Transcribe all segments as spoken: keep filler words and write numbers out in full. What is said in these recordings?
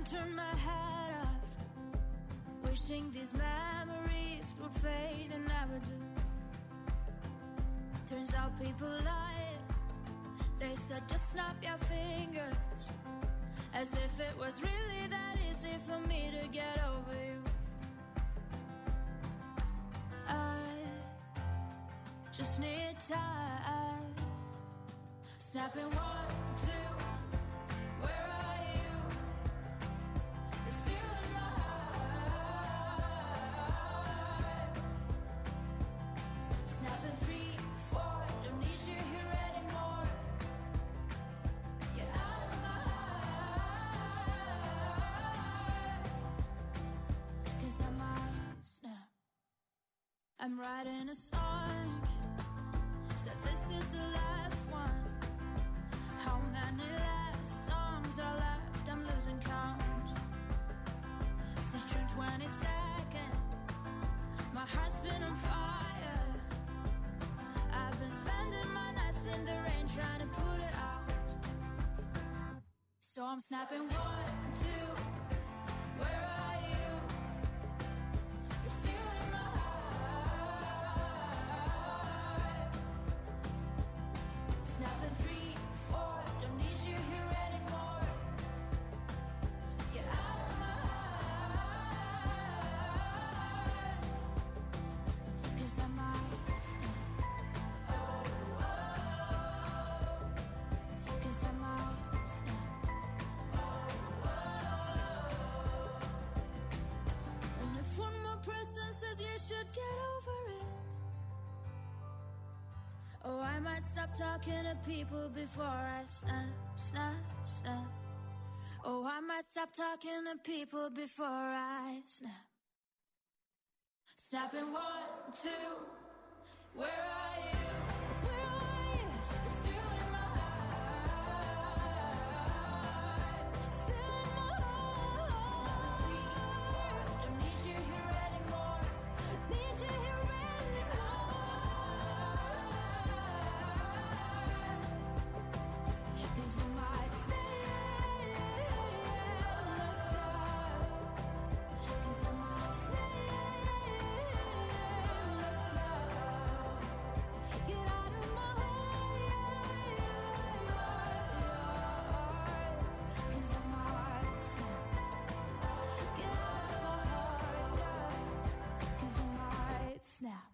turn my head off, wishing these memories would fade and never do. Turns out people lie. They said just snap your fingers, as if it was really that easy for me to get over you. I just need time. Snapping one, two, where are you? You're still in my heart. Snapping three, four, don't need you here anymore. Get out of my heart. 'Cause I might snap. I'm writing a song, said this is the last one. How many last songs are left? I'm losing count. Since June twenty-second, my heart's been on fire. I've been spending my nights in the rain trying to put it out. So I'm snapping one, two, where are you? You're still in my heart. Snapping three, four, don't need you here anymore. Get out of my heart. 'Cause I might snap. Oh, oh. 'Cause I might snap. Oh, oh. And if one more person says you should get over it, oh, I might stop talking to people before I snap, snap, snap. Oh, I might stop talking to people before I snap. Snapping one, two, where are you? Where are you? You're still in my heart. Still in my heart. Three, four, don't need you here anymore. Need you here anymore. 'Cause I might stay, not stop. 'Cause I might stay, not stop. Get out of my heart. 'Cause I might snap. Get out of my heart. 'Cause I might snap.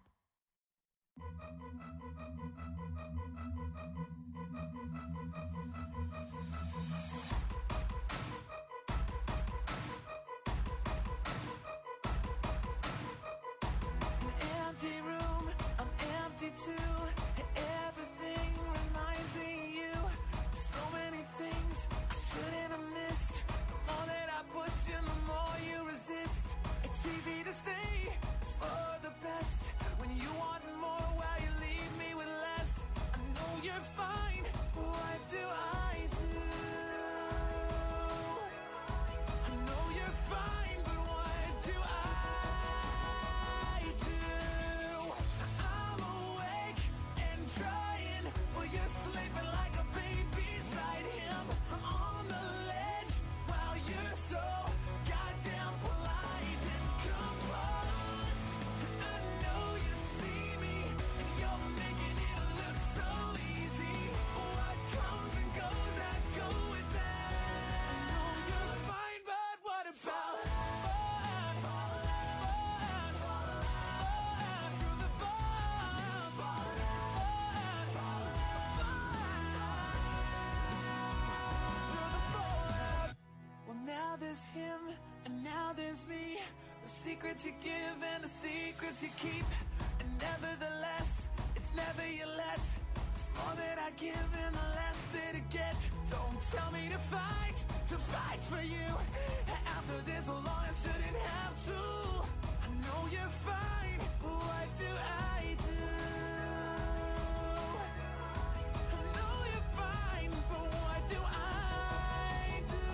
Empty room, I'm empty too. Everything reminds me of you. So many things I shouldn't have missed. The more that I push you, the more you resist. It's easy to say it's for the best when you want more while you leave me with less. I know you're fine, but what do I do? I know you're fine, but what do I do? I'm awake and trying while you're sleeping like a baby beside him. I'm on the ledge while you're so goddamn polite and composed. I know you see me and you're making it look so easy. What comes and goes, I go with that. I know you're fine, but what about fun? Fun, fun, fun, through the fun, fun, fun, fun. Well, now there's him and now there's me. The secrets you give and the secrets you keep. And nevertheless, it's never you let. It's more that I give and the less that I get. Don't tell me to fight, to fight for you. After this long, I shouldn't have to. I know you're fine, but what do I do? I know you're fine, but what do I do?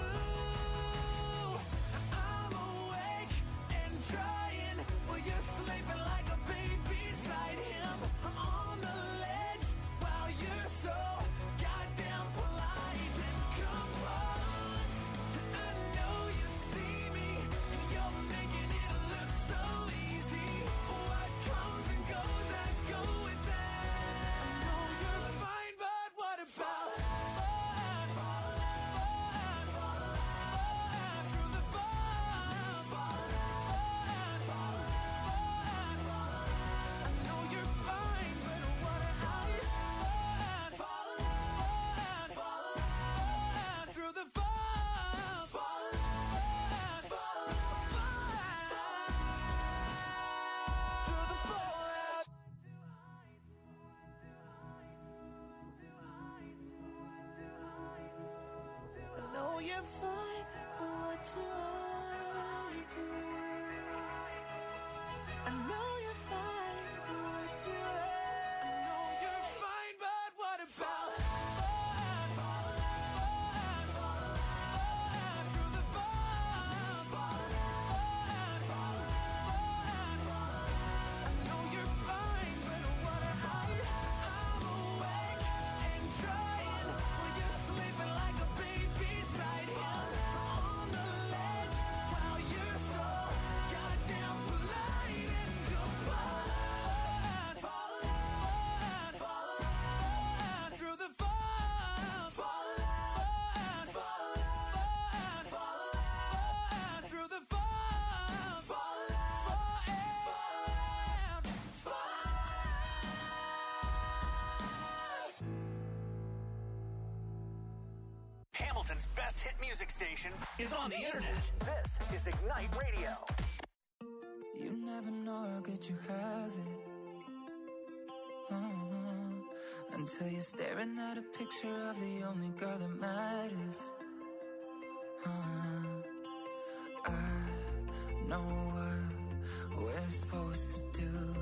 I'm awake and trying while you're sleeping like a baby beside him. I'm on the ledge while you're so goddamn polite and composed. I know you hit music station is on the internet. This is Ignite Radio. You never know how good you have it. Uh-huh. Until you're staring at a picture of the only girl that matters. Uh-huh. I know what we're supposed to do.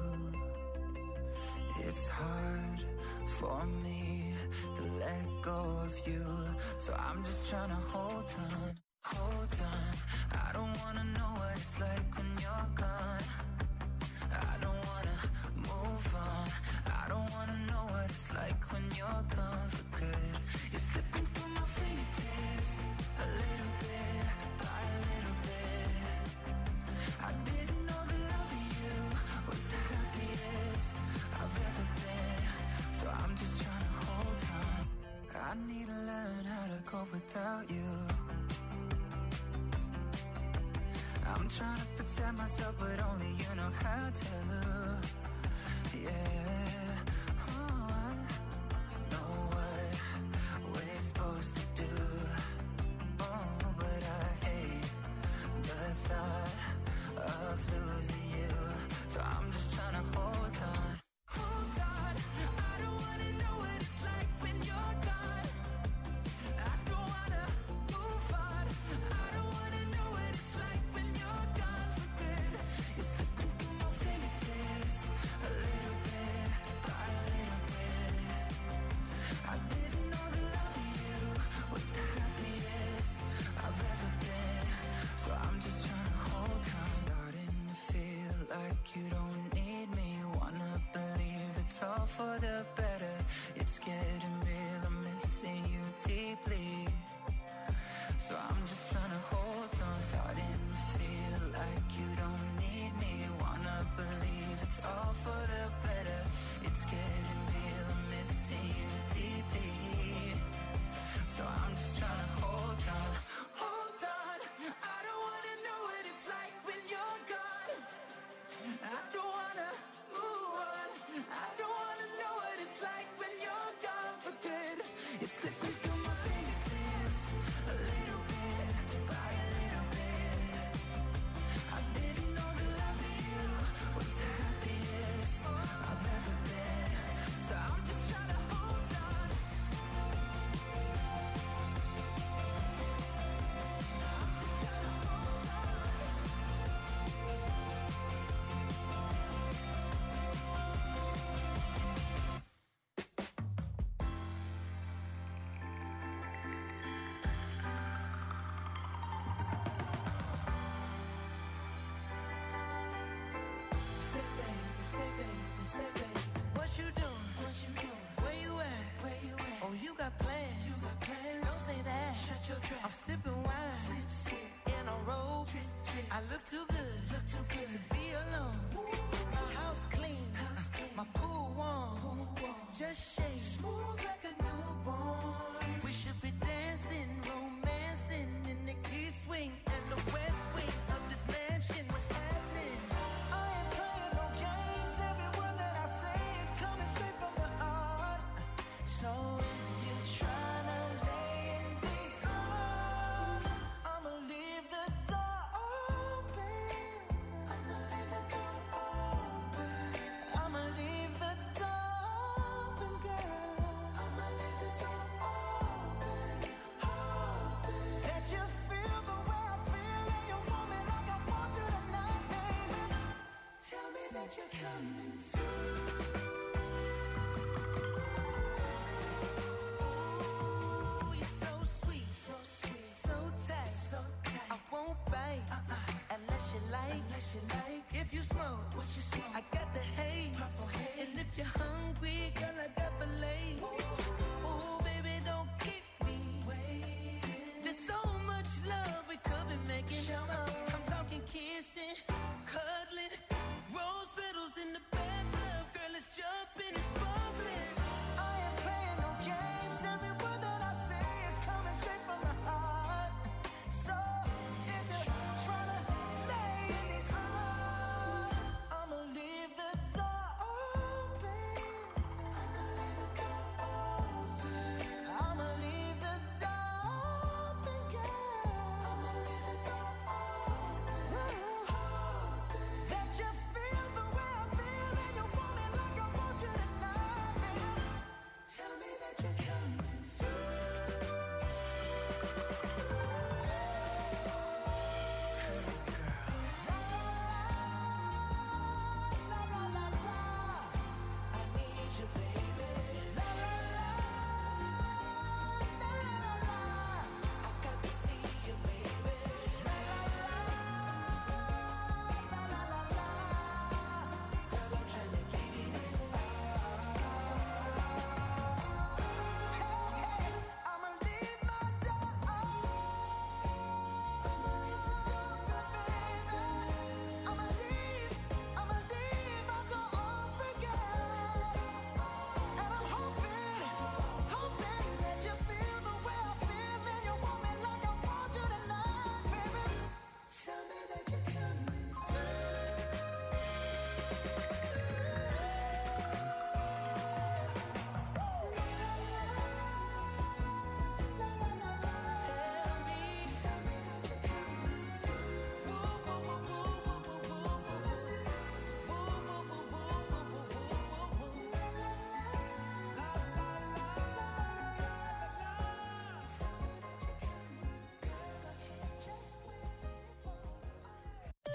It's hard for me to let go of you, so I'm just trying to hold on, hold on. I don't wanna know what it's like when you're gone. I don't wanna move on. I don't wanna know what it's like when you're gone for good. You're slipping through my fingertips, a little bit, by a little bit. I didn't know the love of you was the happiest I've ever been, so I'm just trying to hold on. I need to learn how to cope without you. I'm trying to protect myself, but only you know how to. Yeah, oh, I know what we're supposed to do. Oh, but I hate the thought of losing you, so I'm just trying to hold on. Hold on, I don't wanna know what it's like when you're gone. I don't wanna move on. I don't wanna know what it's like when you're gone for good. You're slipping through my fingertips, a little bit, by a little bit. I didn't know the love of you was the happiest I've ever been, so I'm just trying to hold on. Starting to feel like you don't need me. Wanna believe it's all for the better. It's getting real, I'm missing you deeply, so I'm just trying to hold on. Starting to feel like you don't need me. Wanna believe it's all for the better. It's getting real, I'm missing you deeply, so I'm just trying to hold on. Hold on, I don't wanna know what it's like when you're gone. I don't wanna move on. I don't wanna know what it's like when you're gone for good. You're slipping through my fingertips, a little bit, by a little bit. I didn't know the love of you was the happiest I've ever been, so I'm just trying to hold on. I'm just trying to hold on. Say baby, say baby, say baby, what you doing? What you doing? Where you at? Where you at? Oh, you got plans? You got plans? Don't say that. Shut your trap. I'm sipping wine, sip, sip. In a robe. Trip, trip. I look too good, look too good to be alone. My house clean, house clean. My pool warm, pool warm. Just shake smooth like a newborn. We should be dancing, romancing in the east wing and the west wing of this mansion. What's happening? I ain't playing no games. Every word that I say is coming straight from the heart. So if you're trying to lay in these arms, I'ma leave the door open. I'ma leave the door open. I'ma leave the door open, girl. I'ma leave the door open, open. That you feel the way I feel and you want me like I want you tonight, baby. Tell me that you're coming through. Ooh, you're so sweet, so sweet, so tight, so tight. I won't bite uh-uh. unless you like, unless you like. If you smoke, what you smoke? I got the haze. Purple haze. And if you're hungry, girl, I got the lace. Ooh, baby, don't keep me waiting. There's so much love we could be making. I'm talking kissing, cuddling, rose petals in the bathtub, girl, it's just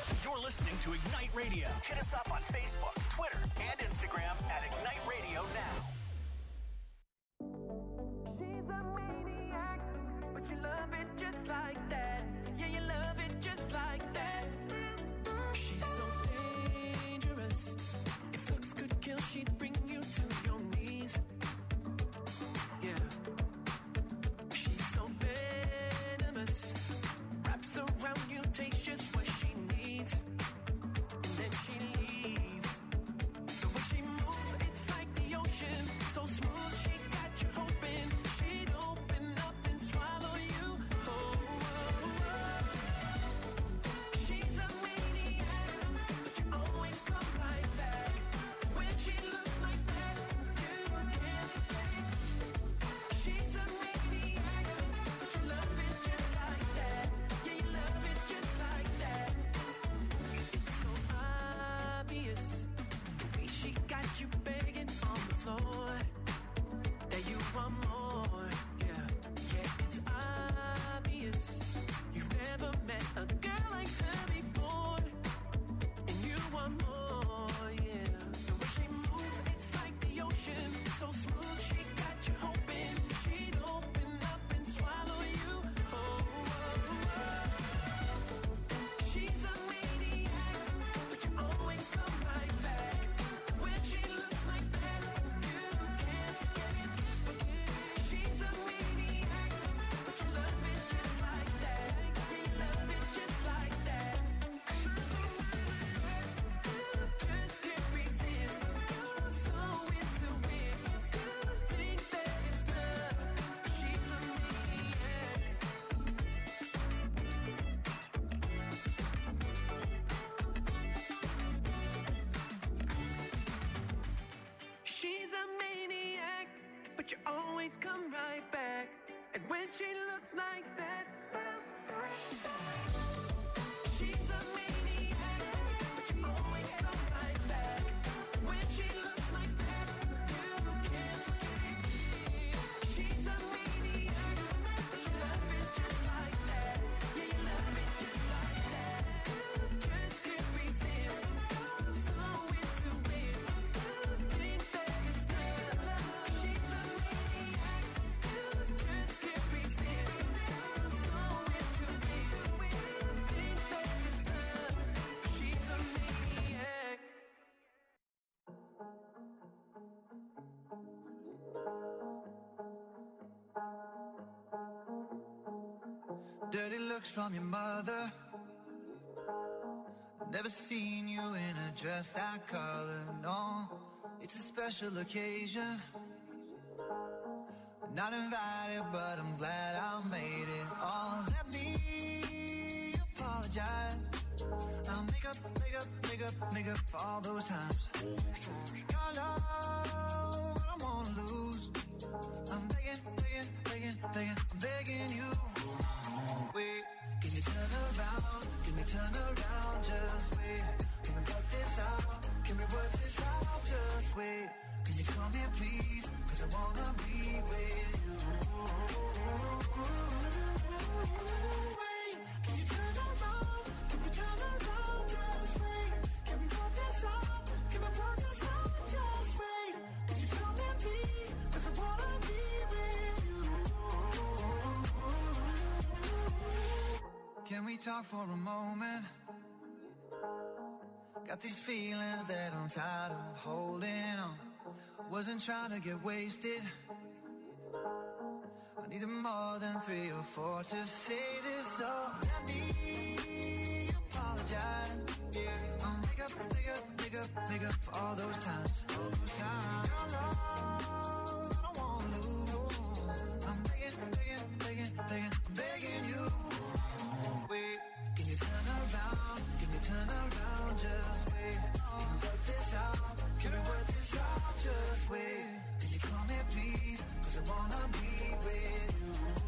You're listening to Ignite Radio. Hit us up on Facebook, Twitter, and Instagram at Ignite Radio Now. She's a maniac, but you love it just like that. Yeah, you love it just like that. She's so dangerous. If looks could kill, she'd bring you to your knees. Yeah. She's so venomous. Wraps around you, takes just what she needs. And then she leaves. The way she moves, it's like the ocean. So smooth, she got you hoping she'd open up and swallow you. Oh, oh, oh. She's a maniac, but you always come right back. When she looks like that, you can't forget it. She's a maniac, but you love it just like that. Yeah, you love it just like that. It's so obvious, the way she got you begging on the floor, that you want more. Yeah, yeah, it's obvious. You've never met a girl like her before, and you want more. Yeah, the way she moves, it's like the ocean. So smooth, she got you hoping she'd open up and swallow you. Oh, oh, oh. She's a maniac, but you always come right back. When she looks like that, you can't forget it, forget it. She's a maniac, but you love it just like that. Yeah, you love it just like that. Just can't resist. You're so into it. Think that it's love. She's a maniac. She's a maniac, but you always come right back. And when she looks like that, she's a maniac, but you always come right back. When she looks like that, you can't forget it. She's a maniac, but you love it just like that. Yeah, you love it just like that. Just can't resist. You're so into it. Think that it's love. She's a maniac. Just can't resist. You're so into it. Think that it's love. She's a maniac. Dirty looks from your mother. Never seen you in a dress that color, no. It's a special occasion. Not invited, but I'm glad I made it. Oh, let me apologize. I'll make up, make up, make up, make up for all those times. Your love, I don't wanna lose. I'm begging, begging, begging, begging, I'm begging you. Wait, can you turn around? Can we turn around? Just wait. Can we work this out? Can we work this out? Just wait. Can you come here, please? Cause I wanna be with you. Wait, can you turn around? Can we turn around? Just wait. Can we work this out? Can we work this out? Just wait. Can you come here, please? Cause I wanna be with you. Can we talk for a moment? Got these feelings that I'm tired of holding on. Wasn't trying to get wasted. I needed more than three or four to say this, so let me apologize. Yeah, I'll make up, make up, make up, make up for all those times. All those times. Your love, I don't wanna lose. I'm begging, begging, begging, begging, I'm begging you. Wait, can you turn around? Can you turn around? Just wait. Can we work this out? Can we work this out? Just wait. Can you come here, please? Cause I wanna be with you.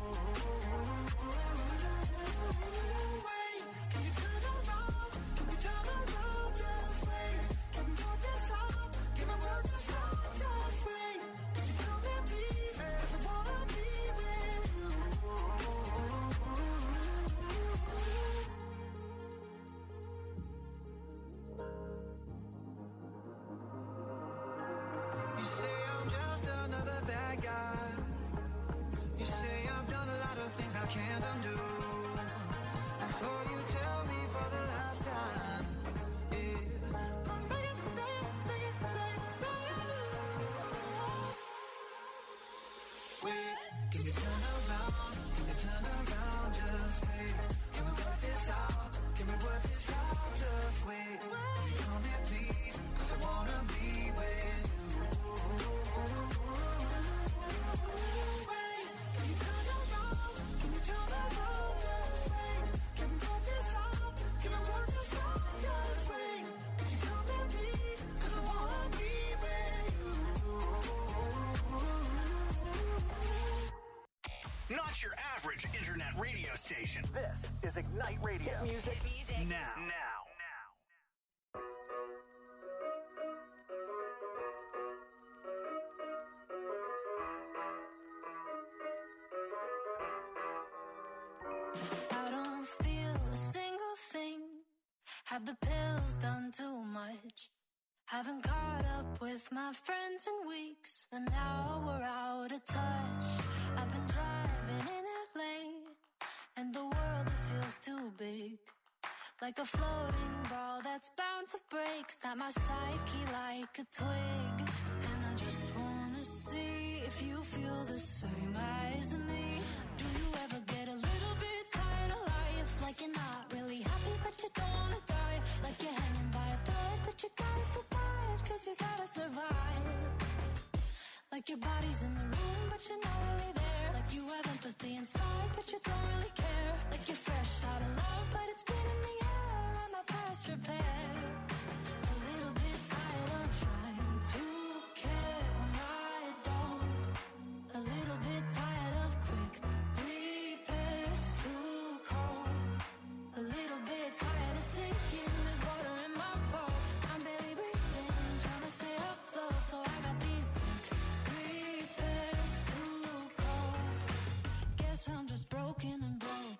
Wait, can you turn around? Can we turn around? Just wait. Can we work this out? Can we work this out? Just wait. I got. You say I've done a lot of things I can't undo. Before you tell me for the last time, yeah, I'm begging, begging, begging, begging, begging you. Wait, can you turn around? Can you turn around? Just wait. Can we work this out? Can we work this out? Just wait. Tell me please, 'cause I wanna be with you. Wait, can you turn around? Can you turn around? Just wait. Can we work this out? Can we work this out? Just wait. Could you tell me please? 'Cause I wanna be with you. Not your average internet radio station. This is Ignite Radio. Get music, music. now. Now. I don't feel a single thing. Have the pills done too much? Haven't caught up with my friends in weeks, and now we're out of touch. I've been driving in L A, and the world, it feels too big. Like a floating ball that's bound to break. Snap my psyche like a twig. And I just wanna see if you feel the same as me. Do you ever get a little bit tired of life? Like you're not really happy but you don't wanna die. Like you're hanging by a thread but you gotta survive. 'Cause you gotta survive. Like your body's in the room but you're not really there. Like you have empathy inside but you don't really care. Like you're fresh out of love but it's been in the air. And my past repair. A little bit tired of trying to care when I don't. A little bit tired of quick repairs, too cold. A little bit tired of sinking, there's water in my pulse. I'm barely breathing, trying to stay afloat. So I got these quick repairs, too cold. Guess I'm just broken and broke.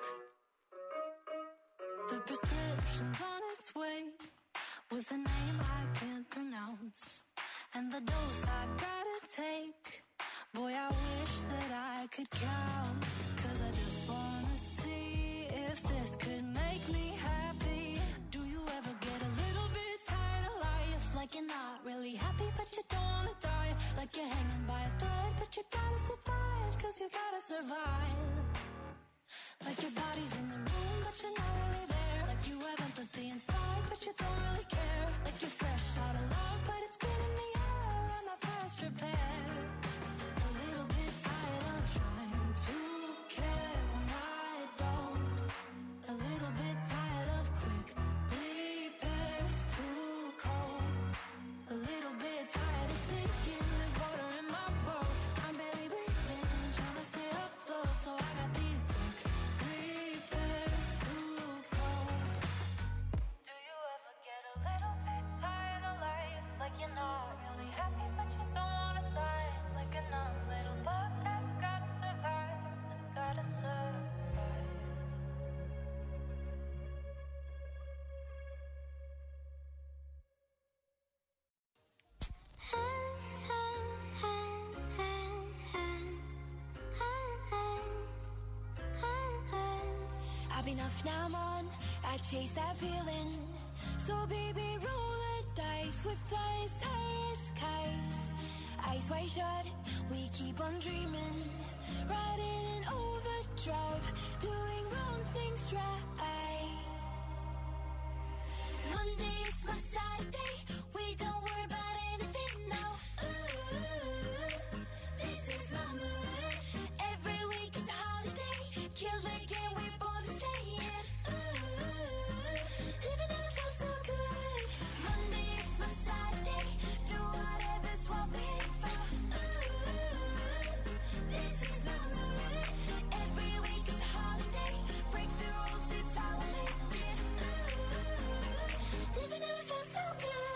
The prescription's on its way, with a name I can't pronounce, and the dose I gotta take. Boy, I wish that I could count. 'Cause I just wanna see if this could make me happy. Do you ever get a little bit tired of life? Like you're not really happy but you don't wanna die. Like you're hanging by a thread but you gotta survive. 'Cause you gotta survive. Like your body's in the room but you're not really there. Like you have empathy inside but you don't really care. Like you're fresh out of love but it's been in the air. And my past repair. A little bit tired of trying to care when I don't. A little bit tired of quick repairs, too cold. A little bit tired of sinking, there's water in my pulse. I'm barely breathing, trying to stay afloat. So I got these quick repairs, too cold. Do you ever get a little bit tired of life? Like you're not really happy but you don't wanna die. Like a numb little bug that's gotta survive. That's gotta survive. I've enough now, I'm on. I chase that feeling. So baby, roll the dice with us, eyes, skies. Eyes wide shut, we keep on dreaming. Riding in overdrive, doing wrong things right. Monday is my sad day. We don't worry about anything now. Ooh, this is my mood. Every week is a holiday. Kill the game, we're born to stay in. Ooh, living never felt so good. Monday is my sad day. Do whatever's what we aim for. Ooh, this is my mood. Every week is a holiday. Break the rules, it's how we live it. Ooh, living never felt so good.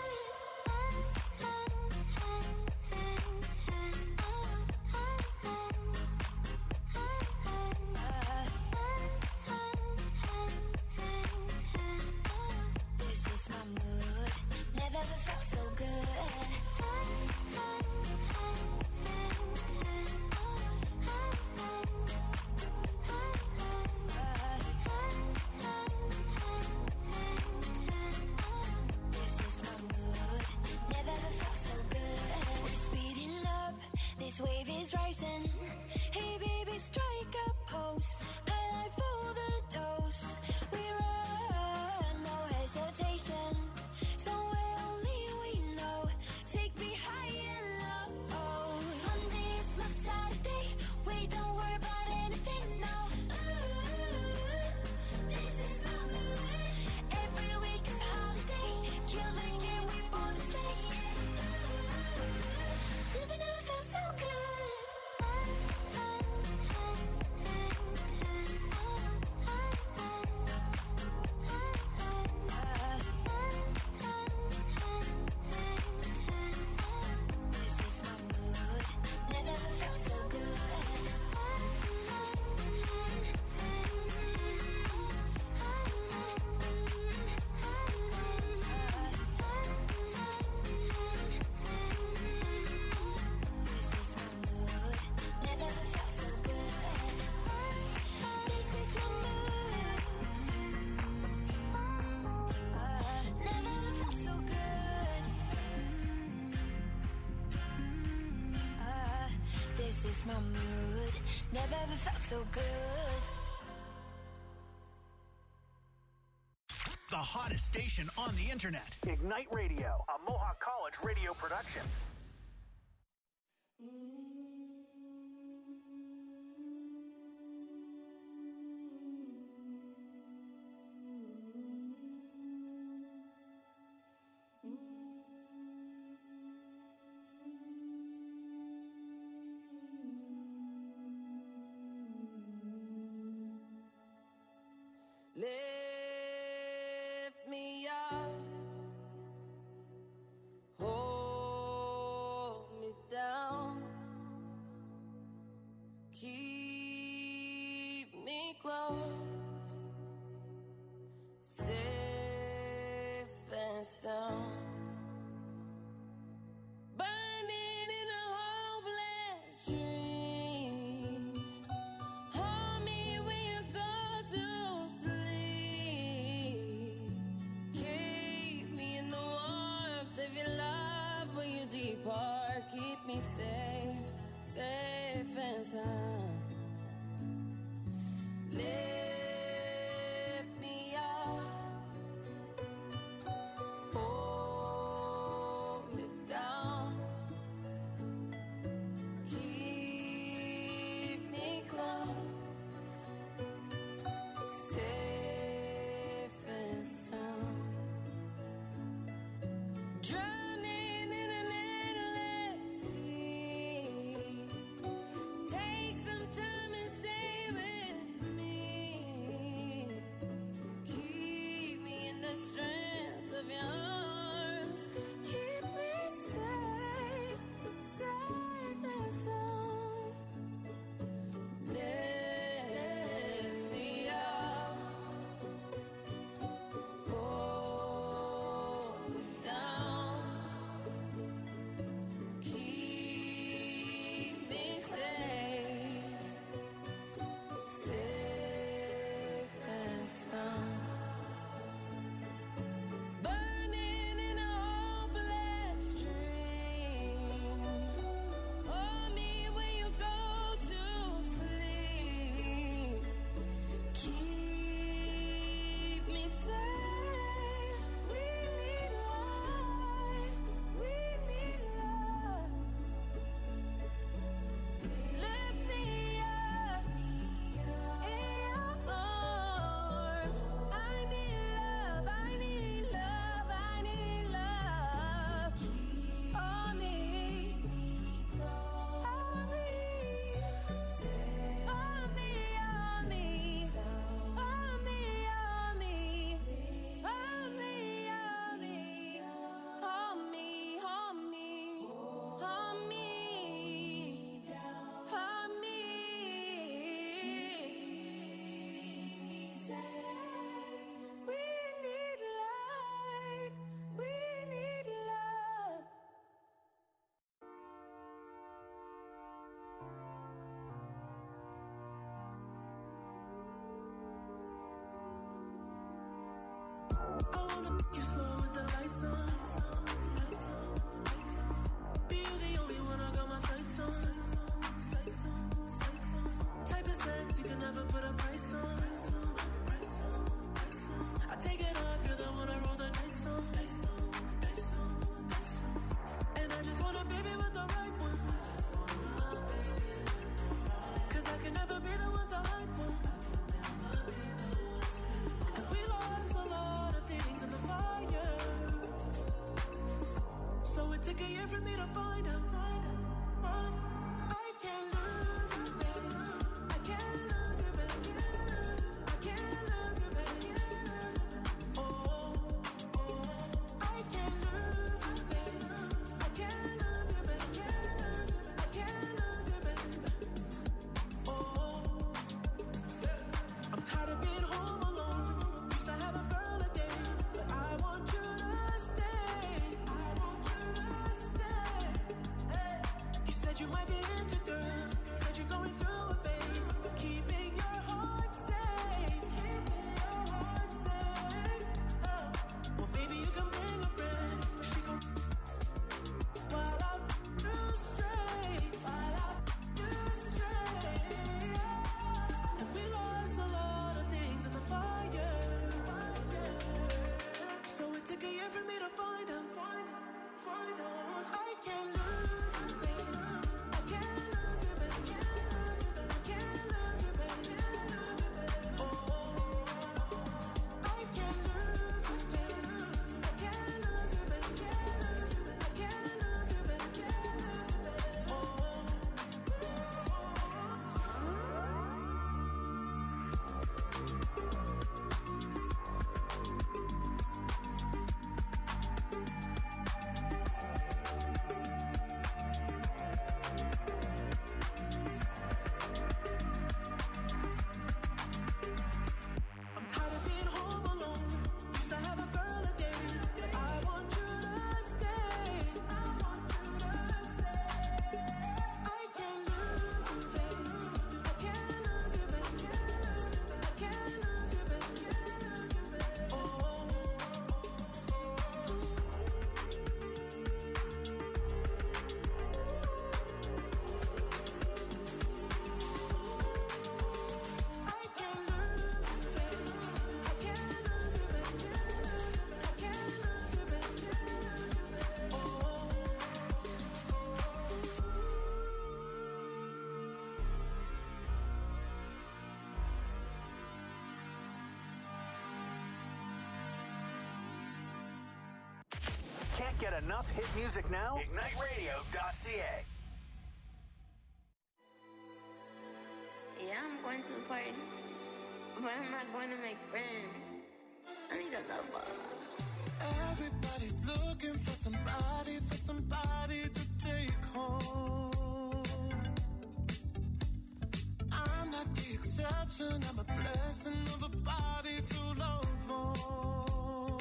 This is my mood. Never ever felt so good. The hottest station on the internet. Ignite Radio, a Mohawk College radio production. Lift me up, hold me down, keep me close, safe and sound. Burning in a hopeless dream. Hold me when you go to sleep. Keep me in the warmth of your love when you depart. Keep me safe, safe and sound. Lift me up, hold me down, keep me close, safe and sound. Drowning in an endless sea. Take some time and stay with me. Keep me in the strength of your arms. Keep me safe, safe and sound. Lift me up, hold me down, keep me safe, safe and sound. Burning in a hopeless dream. Hold me when you go to sleep. Keep me safe. We need life. We need love. Lift me up in your arms. I need love. I need love. I need love. Hold me. Hold me. Hold me. Hold me. Hold me. Hold me. Hold me. Hold me. Hold me. Hold me. Hold me. Hold me. We need light. We need love. I wanna pick you slow with the lights on. Be you the only one I got my sights on. Type of sex you can never put a price on. I take it off, you're the one I roll the dice on. And I just want a baby with the right one. Cause I can never be the one to hype one. And we lost a lot of things in the fire. So it took a year for me to find out. I can't lose you, baby. I can't lose you, baby. I can't lose you, baby. Oh, oh, I can't lose you, baby. I can't lose you, baby. I can't lose you, baby. Oh, I'm tired of being home alone. Used to have a girl a day, but I want you to stay. I want you to stay. Hey. You said you might time for me to find out. Find out, find out. I can't lose you, baby. I can't lose you, baby. I can't lose you, baby. Oh, I can't lose you, baby. I can't lose you, baby. I can't lose you, baby. I'm tired of being home alone. Used to have a girl a day. I want you to stay. I want you to stay. I can't lose you, baby. I can't lose you, baby. I can't lose you, baby. Oh. I can't lose you, baby. I can't lose you, baby. I can't lose you, baby. Oh. Can't get enough hit music now? ignite radio dot c a. Yeah, I'm going to the party, but I'm not going to make friends. I need a lover. Everybody's looking for somebody, for somebody to take home. I'm not the exception, I'm a blessing of a body to love on.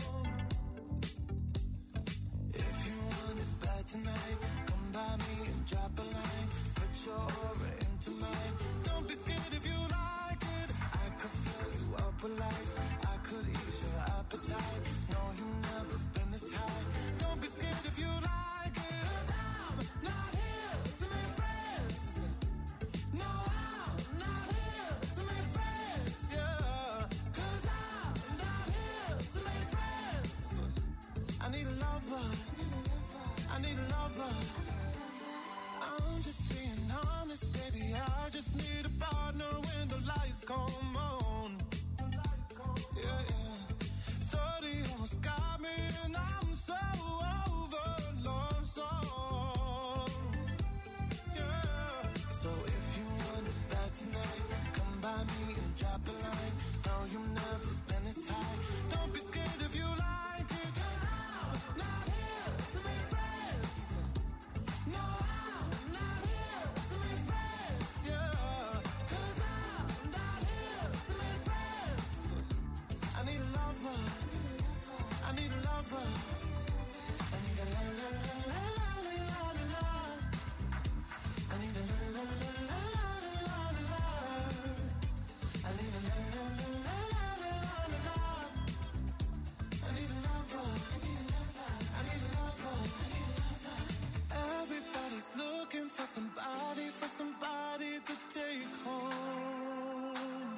If you want it bad tonight, come by me and drop a line. Put your aura into mine. Don't be scared if you like it. I could fill you up with life. I could ease your appetite. No, you've never been this high. Don't be scared if you like it. 'Cause I'm not here to make friends. No, I'm not here to make friends. Yeah. 'Cause I'm not here to make friends. I need a lover. I need a lover. I'm just being honest, baby. I just need a partner when the lights come on. Yeah, yeah. thirty almost got me, and I'm so over love song. Yeah. So if you want it bad tonight, come by me and drop a line. No, you've never been this high. Don't be scared if you like it. 'Cause I'm not here to make friends. No, I'm not here to make friends. Yeah. 'Cause I'm not here to make friends. I need a lover. I need a lover. I need a la la la la la la la la. I need a la la la la la la la la. I need a la la la la la la la. I need a lover. I need a lover. Everybody's looking for somebody, for somebody to take home.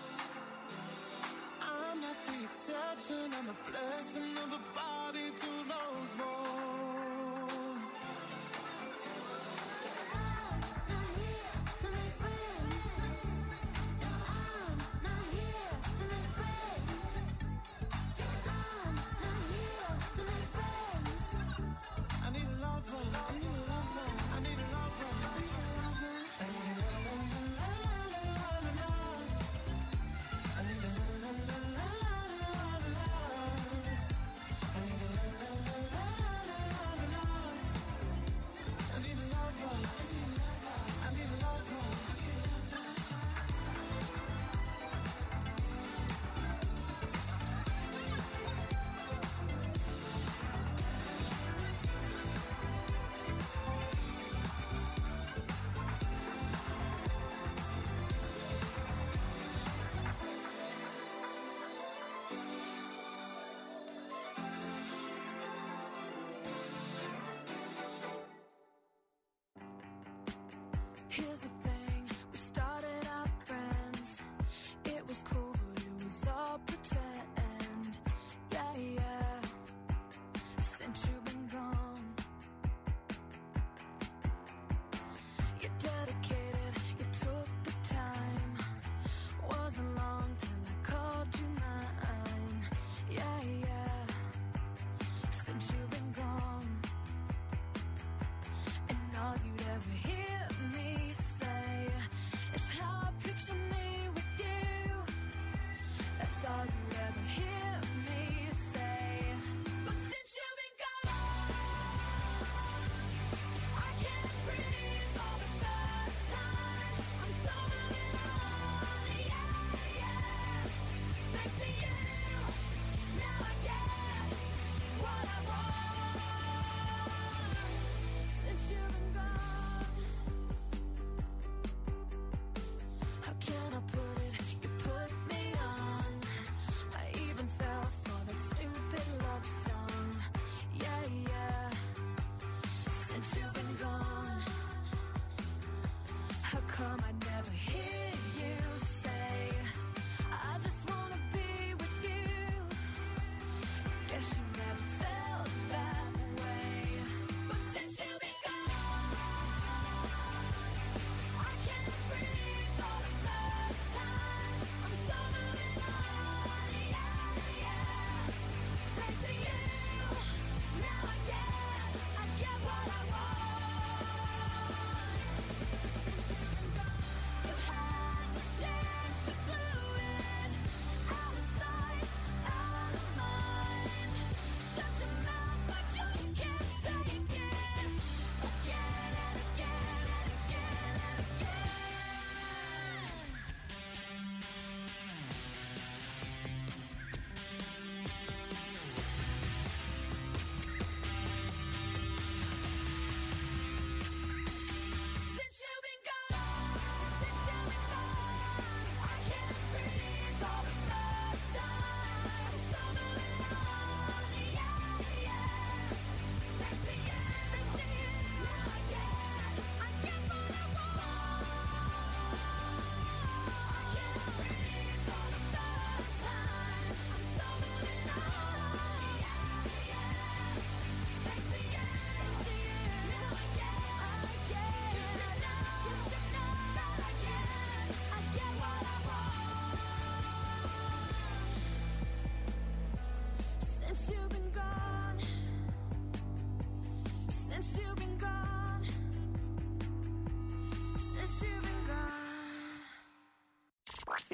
I'm not the exception, I'm a blessing of a body to love on. I'm not here to make friends. No, I'm not here to make friends. I'm not here to make friends. I need a lover. I need a lover. I need a lover. I need a lover. I need a la la la la la la la. I need a la la la la la la la. I need a la la la la la la la. I need a lover. I need a lover.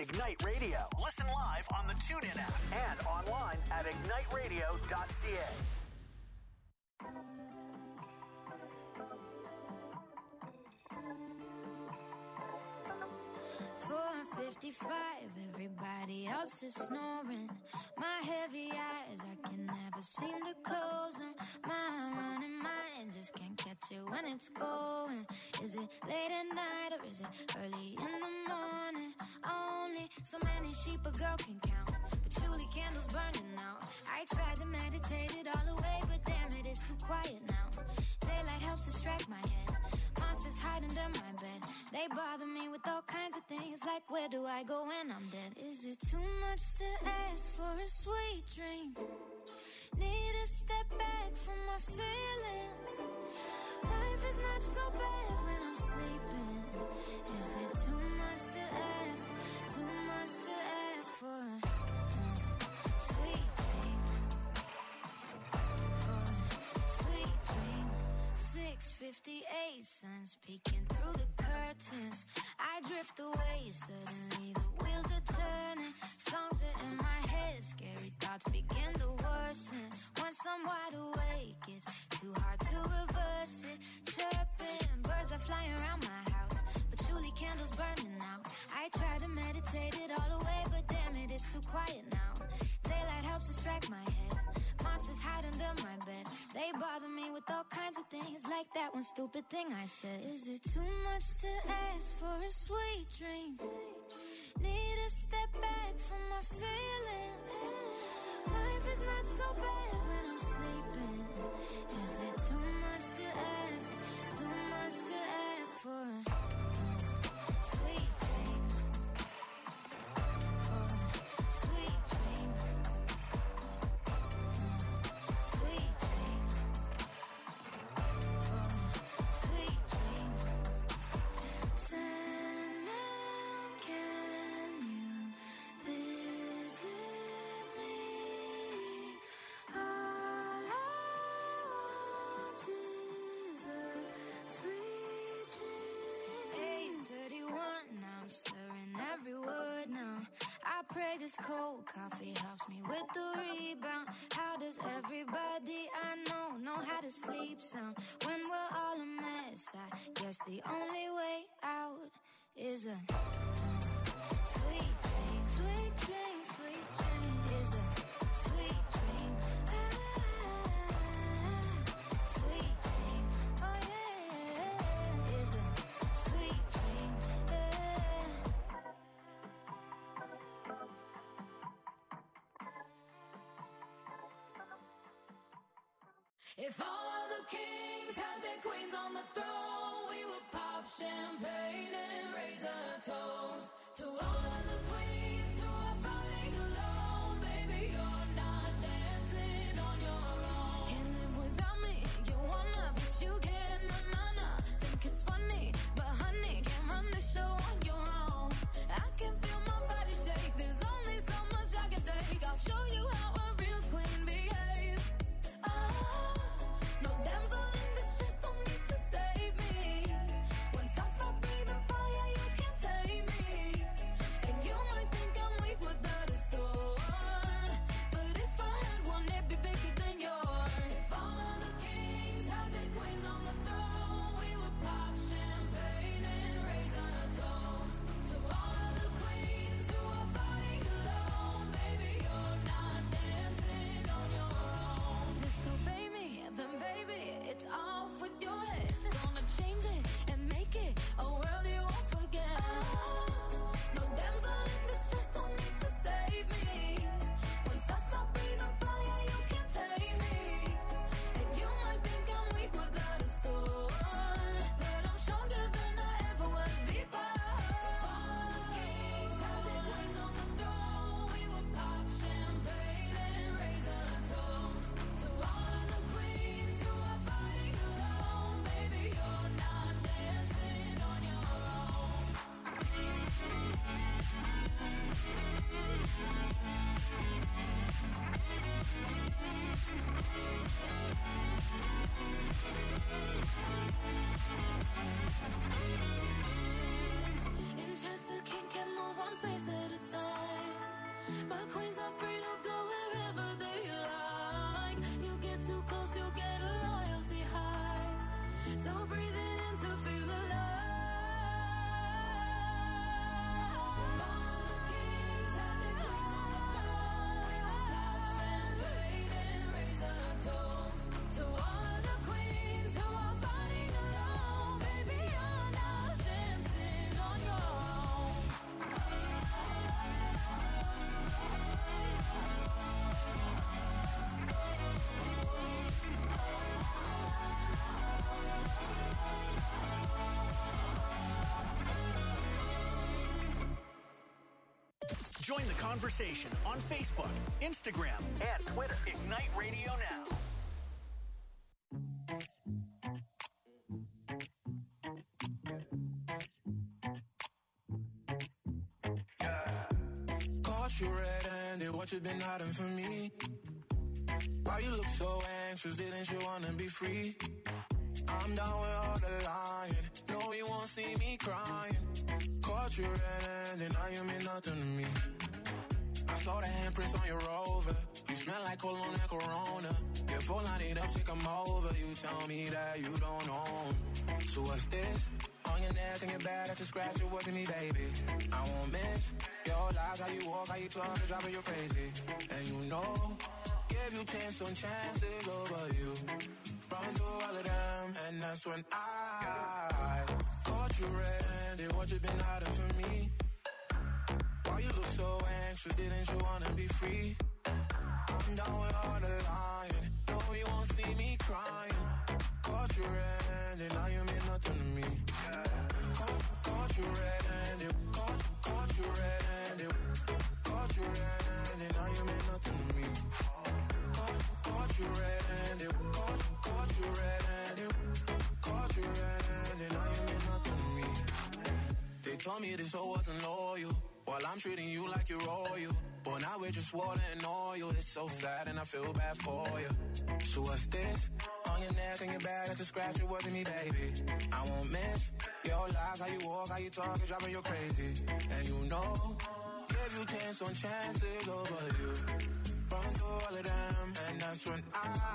Ignite Radio. Listen live on the TuneIn app and online at ignite radio dot c a. four fifty-five, everybody else is snoring. My heavy eyes, I can never seem to close them. My running mind just can't catch it when it's going. Is it late at night or is it early in the morning? Only so many sheep a girl can count, patchouli candles burning out. I tried to meditate it all away, but damn it, it's too quiet now. Daylight helps distract my head. Monsters hide under my bed. They bother me with all kinds of things, like where do I go when I'm dead? Is it too much to ask for a sweet dream? Need to step back from my feelings. Life is not so bad when I'm sleeping. Is it too much to ask? Too much to ask for a uh, sweet dream? For a sweet dream. six fifty-eight, sun's peeking through the curtains. I drift away, suddenly the wheels are turning. Songs are in my head, scary thoughts begin to worsen. Once I'm wide awake, it's too hard to reverse it. Chirping, birds are flying around my house, patchouli candles burning out. I try to meditate it all away, but damn it, it's too quiet now. Daylight helps distract my head. Monsters hide under my bed. They bother me with all kinds of things, like that one stupid thing I said. Is it too much to ask for a sweet dream? Need to step back from my feelings. Life is not so bad when I'm sleeping. Is it too much to ask? Too much to ask for a uh, sweet dream? For a sweet dream. Sweet dream. For a sweet dream. Sandman, can you visit me? All I want is a sweet dream. eight thirty-one, now I'm slurring every word now. I pray this cold coffee helps me with the rebound. How does everybody I know know how to sleep sound when we're all a mess? I guess the only way out is a uh, sweet dream, sweet dream, sweet dream. Is a sweet dream. Ah, sweet dream. Oh yeah, is a sweet dream. Yeah. If all of the kings had their queens on the throne, we would pop champagne and raise a toast to all of the queens who are fighting alone. Baby, you're not dancing on your own. Can't live without me, you wanna, but you can't. Na na na, think it's funny, but honey, can't run the show on your own. I can feel my body shake. There's only so much I can take. I'll show you how a real queen behaves. Ah, no damsel in distress, don't need to save me. Once I stop breathing fire, you can't tame me. And you might think I'm weak without a sword, but if I had one, it'd be bigger Join the conversation on Facebook, Instagram, and Twitter. Ignite Radio Now. Caught you red-handed, what you been hiding from me? Why you look so anxious, didn't you wanna be free? I'm down with all the lying, no you won't see me crying. Caught you red-handed, now you mean nothing to me. I saw the handprints on your Rover, you smell like cologne and Corona. Your phone light up, take 'em over, you tell me that you don't own. So what's this? On your neck and your back, that's a scratch, it wasn't me, baby. I won't miss your lies, how you walk, how you talk, it's driving you crazy. And you know, give you chance on chances over you. Run through all of them, and that's when I caught you red-handed, what you been hiding from me? Why you look so anxious, didn't you wanna be free? I'm down with all the lying, no you won't see me crying. Caught you red-handed, now you mean nothing to me. Caught, caught you red-handed, caught, caught you red-handed, caught you red-handed, now you mean nothing to me. Caught, caught you red-handed, caught, caught you red-handed, caught you red-handed, now you mean nothing to me. They told me this hoe wasn't loyal, while I'm treating you like you're royal. But now we're just water and oil. It's so sad and I feel bad for you. So what's this? On your neck and your back, that's a scratch, it wasn't me, baby. I won't miss your lies, how you walk, how you talk, it's driving you crazy. And you know, give you chance on chances over you. Run through all of them, and that's when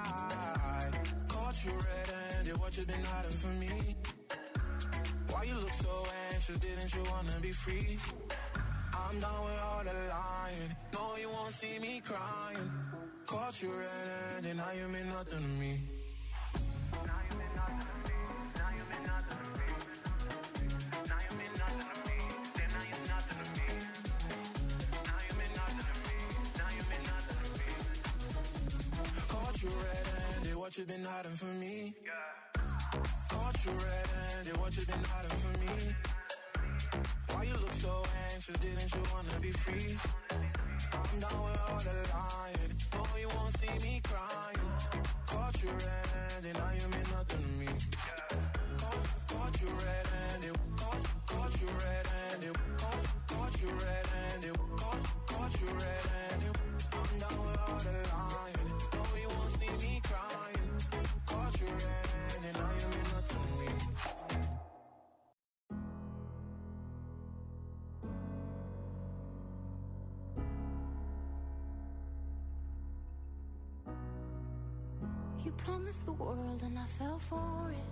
I caught you red-handed, what you been hiding from me? Why you look so anxious, didn't you wanna be free? I'm done with all the lying, no you won't see me crying. Caught you red-handed, now you mean nothing to me. Now you mean nothing to me, now you mean nothing to me. Now you mean nothing to me, then now you're nothing to me. Now you mean nothing to me, now you mean nothing to me. Caught you red-handed, what you been hiding from me? Caught you red-handed, what you been hiding from me? Why you look so anxious, didn't you wanna be free? I'm down with all the lying, no you won't see me crying. Caught you red-handed, now you mean nothing to me. Caught, caught you red-handed, caught, caught you red-handed, caught, caught you red-handed, caught, caught you red-handed. I'm down with all the lying, no you won't see me crying. Caught you red-handed, now you mean nothing to me. You promised the world and I fell for it.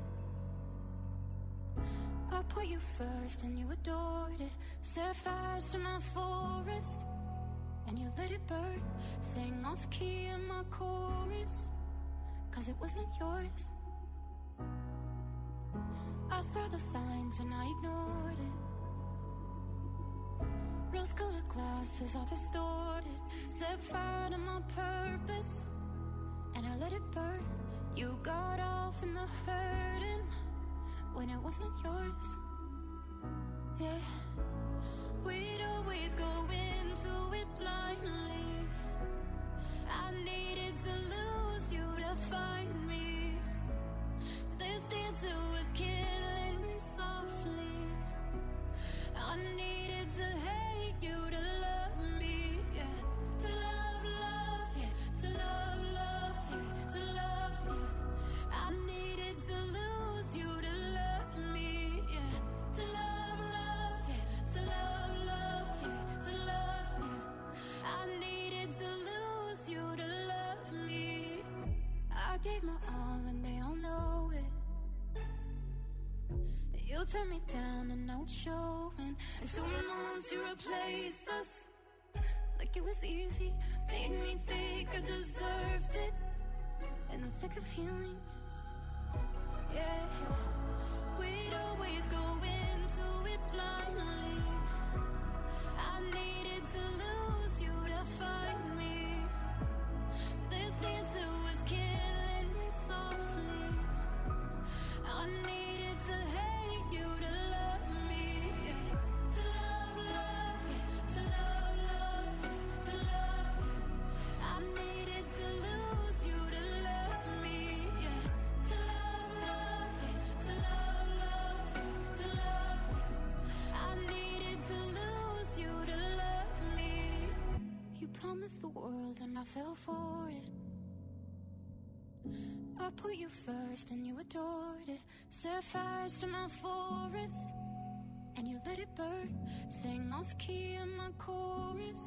I put you first and you adored it. Set fires to my forest and you let it burn. Sang off key in my chorus, cause it wasn't yours. I saw the signs and I ignored it. Rose-colored glasses all distorted. Set fire to my purpose and I let it burn. You got off in the hurting when it wasn't yours. Yeah, we'd always go into it blindly. I needed to lose you to find me. This dancer was killing me softly. I needed to hate you to love me. Yeah, to love, love, yeah, to love, love, yeah, to love you. I needed to lose you to love me. Yeah, to love, love, yeah, to love, love, yeah, to love you. I needed to lose you to love me. I gave my all and they all know it. You turned me down and now it's showing. And two months you replaced us like it was easy. Made me think I deserved it in the thick of healing. Yeah, we'd always go into it blindly. I needed to lose you to find me. This dancer was killing me softly. I needed to hate you to love me. Yeah. To love, love, yeah. To love, love, fell for it. I put you first and you adored it. Set fires to my forest and you let it burn. Sang off key in my chorus.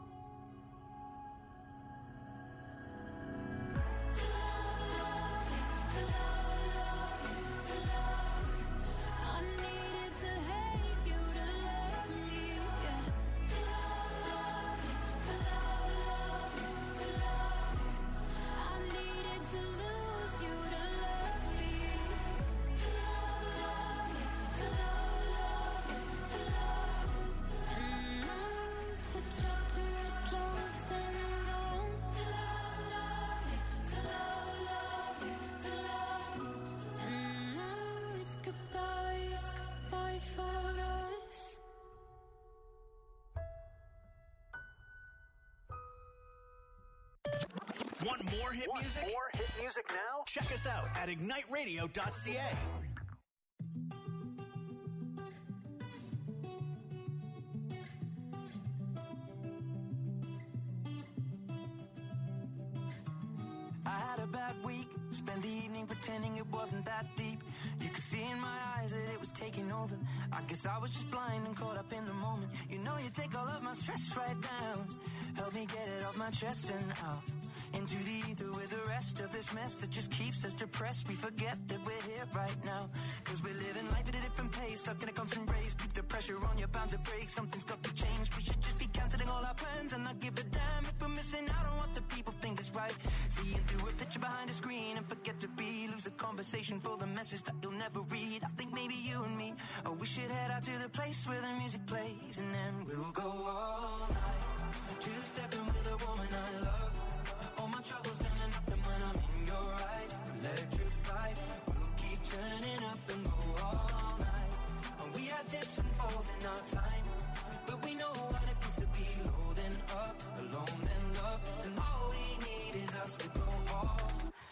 To love, love you, to love, love you, to love you. I needed to hate you to love me, yeah. To love, love you, to love, love you, to love you. I needed to lose you to love me. To love, love you, to love, love you, to love you. And now the chapter is closed and done. To love, love you, to love, love you, to love you. And now it's goodbye, it's goodbye for us. Want more hit Want music? more hit music now? Check us out at ignite radio dot c a. I had a bad week, spent the evening pretending it wasn't that deep. You could see in my eyes that it was taking over. I guess I was just blind and caught up in the moment. You know you take all of my stress right down. Help me get it off my chest and out into the ether with the rest of this mess that just keeps us depressed. We forget that we're here right now, cause we're living life at a different pace, stuck in a constant race. Keep the pressure on, you're bound to break. Something's got to change. We should just be cancelling all our plans and not give a damn if we're missing out on what the people think is right. Seeing through a picture behind a screen and forget to be, lose the conversation for the message that you'll never read. I think maybe you and me, oh, we should head out to the place where the music plays, and then we'll go all night, two-stepping with a woman I love. All my troubles turning up, and when I'm in your eyes, electrified. We'll keep turning up and go all night. And we had dips and falls in our time, but we know what it feels to be low then up, alone then love. And all we need is us to go all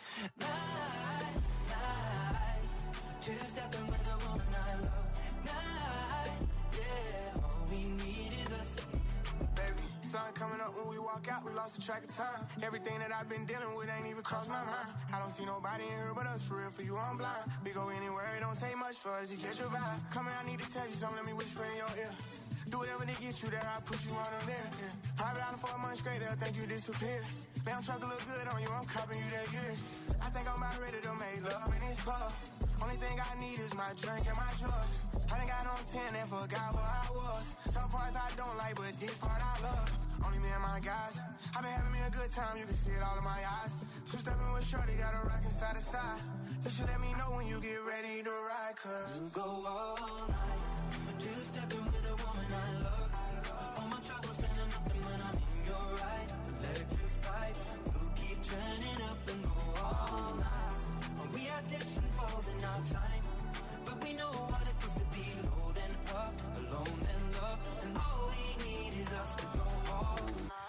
night, night. Two-stepping with a woman I love. Night, yeah. All we need is us. Baby, sun coming up when we walk out, we lost the track of time. Everything that I've been dealing with ain't even crossed my mind. I don't see nobody in here but us, for real, for you I'm blind. We go anywhere, it don't take much for us to catch your vibe. Come here, I need to tell you something, let me whisper in your ear. Do whatever to get you there, I'll put you on them there, yeah. Private island for a month straight, they'll think you disappeared. Damn truck look good on you, I'm copping you that years. I think I'm about ready to make love in this club. Only thing I need is my drink and my drugs. I done got on ten and forgot who I was. Some parts I don't like, but this part I love. Only me and my guys. I've been having me a good time, you can see it all in my eyes. Two-stepping with shorty, got a rockin' side to side. You should let me know when you get ready to ride, cause we'll go all night, two-stepping with a woman I love. All my troubles standing up, and when I'm in your eyes, electrified. We'll keep turning up and go all night. And we had dips and falls in our time, but we know what it feels to be low then up, alone then love. And all we need is us to go all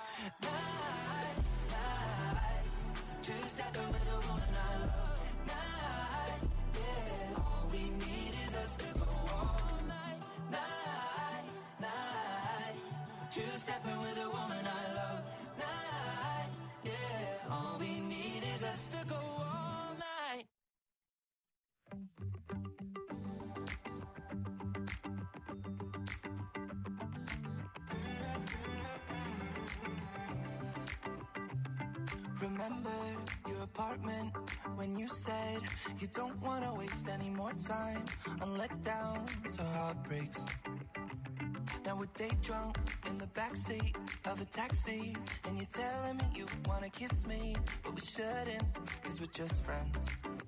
night, night. Two-stepping with a woman I love. Night, yeah. All we need is us to go all night, night, night. Two-stepping with a woman I love. Night, yeah. All we need is us to go all night. Remember your apartment when you said you don't want to waste any more time on letdowns or heartbreaks. Now we're day drunk in the backseat of a taxi, and you're telling me you want to kiss me, but we shouldn't, cause we're just friends.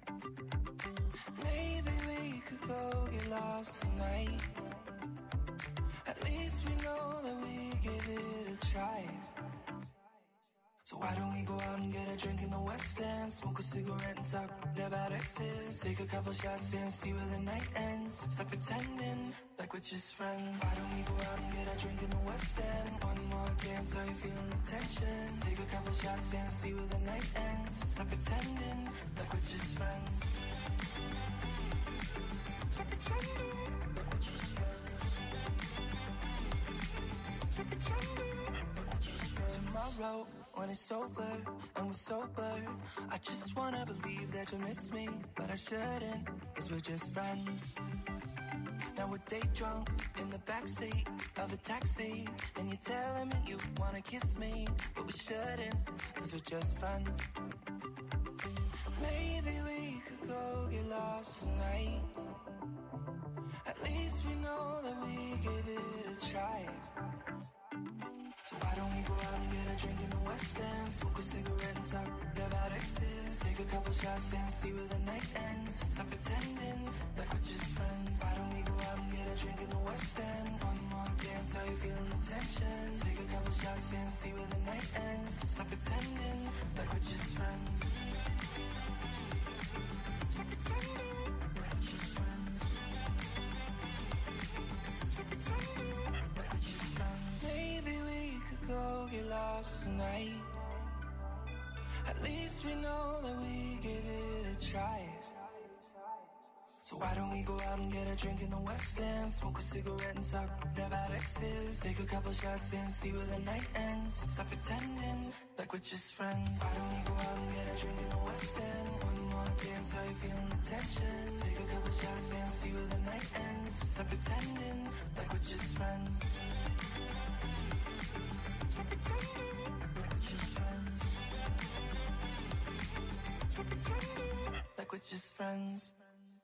Maybe we could go get lost tonight. At least we know that we give it a try. So why don't we go out and get a drink in the West End, smoke a cigarette and talk about exes, take a couple shots and see where the night ends. Stop pretending like we're just friends. Why don't we go out and get a drink in the West End? One more dance, are you feeling the tension? Take a couple shots and see where the night ends. Stop pretending like we're just friends. Stop pretending like we're just friends. Stop pretending like we're just friends. Tomorrow when it's over and we're sober. I just wanna believe that you miss me, but I shouldn't, cause we're just friends. Now we're day drunk in the backseat of a taxi, and you're telling me you wanna kiss me, but we shouldn't, cause we're just friends. Maybe we could go get lost tonight. At least we know that we gave it a try. So why don't we go out and get a drink in the West End, smoke a cigarette and talk about exes, take a couple shots and see where the night ends. Stop pretending like we're just friends. Why don't we go out and get a drink in the West End? One more dance, how you feeling the tension? Take a couple shots and see where the night ends. Stop pretending like we're just friends. Stop pretending like we're just friends. Stop pretending like we're just friends. Maybe we could go get lost tonight. At least we know that we gave it a try. So why don't we go out and get a drink in the West End, smoke a cigarette and talk about exes, take a couple shots and see where the night ends. Stop pretending like we're just friends. Why don't we go out and get a drink in the West End? One more dance, how you feeling the tension? Take a couple shots and see where the night ends. Stop pretending like we're just friends. Stop pretending like we're just friends. Stop pretending like we're just friends.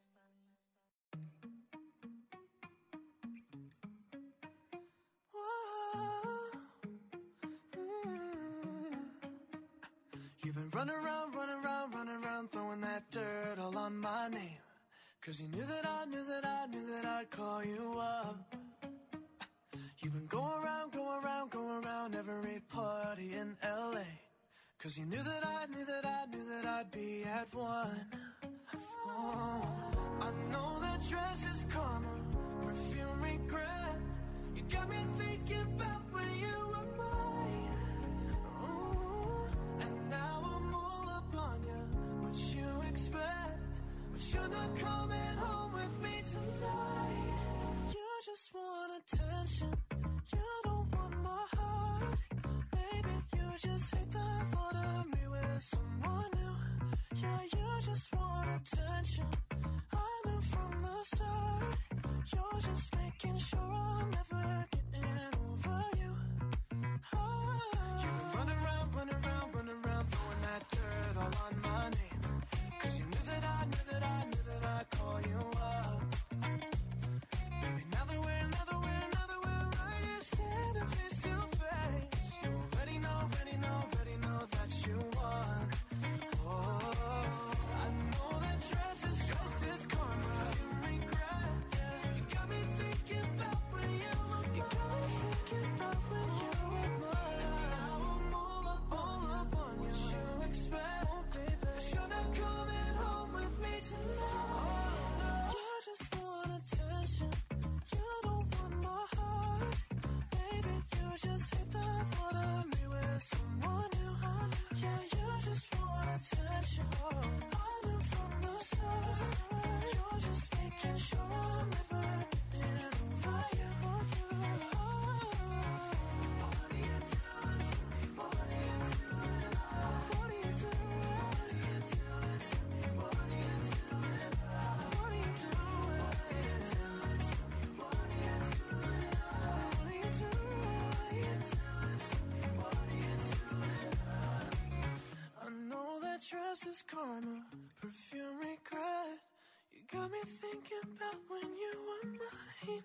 You've been running around, running around, running around, throwing that dirt all on my name. Cause you knew that I knew that I knew that I'd call you up. You've been going around, going around, going around every party in L A. Cause you knew that I knew that I knew that I'd be at one. Oh, I know that dress is karma, perfume regret. You got me thinking about when you were mine. Oh, and now I'm all up on you. What you expect? But you're not coming home with me tonight. You just want attention. You don't want my heart. Maybe you just hate the thought of me with someone new. Yeah, you just want attention. I knew from the start. You're just making sure I'm never getting over you. Oh. You've been running around, running around, running around, throwing that dirt all on my name. Cause you knew that I knew that I knew that I'd call you up. Baby, now that we're, now that we're, now that we're right here standing face to face, you already know, already know, already know that you won. Oh, I know that dress is, dress is karma, you regret. You got me thinking about when you were mine. You got me thinking about when you were mine. Now I'm all up, all up on what you expect, baby. You're not coming home with me tonight. You just want attention. You don't want my heart. Baby, you just hate the thought of me with someone new. Yeah, you just want attention. I knew from the start. You're just making sure I'm never getting over you. Oh, what are you doing to me? What are you doing? What are you doing? What are you doing to me? What are you doing? What are you doing? What are you doing to me? What are you doing? What are you doing? What are you doing to me? What are you doing? I know that dress is karma, perfume regret. You got me thinking about when you were mine.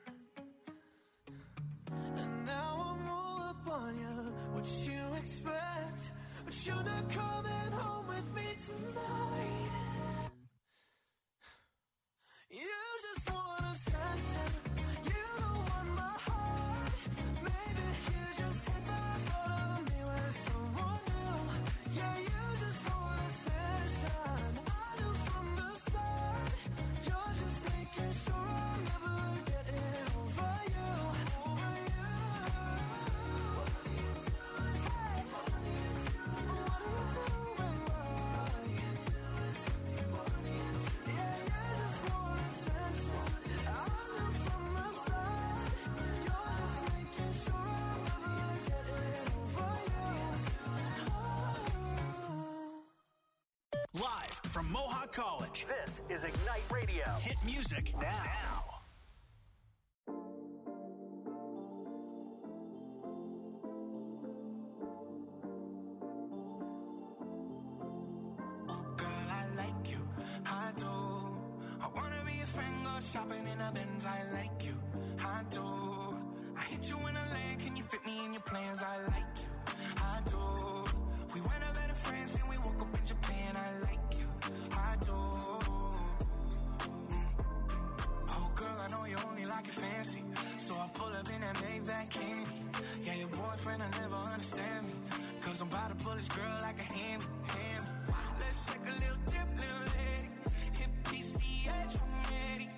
And now I'm all up on you. What you expect? But you're not coming home with me tonight. You just want attention. You don't want my heart. Maybe you just hate the thought of me with someone new. Yeah, you just want attention. I knew from the start. You're just making sure I'm never getting over you. Over you. What are you doing? Hey, what are you doing? What are you doing? What are you doing to me? College. This is Ignite Radio. Hit music now. now. Shopping in a Benz, I like you, I do. I hit you in a land, can you fit me in your plans? I like you, I do. We went over to France and we woke up in Japan, I like you, I do. Mm. Oh girl, I know you only like it fancy, so I pull up in that Maybach candy. Yeah, your boyfriend will never understand me, cause I'm about to pull this girl like a hammy, hammy. Let's take a little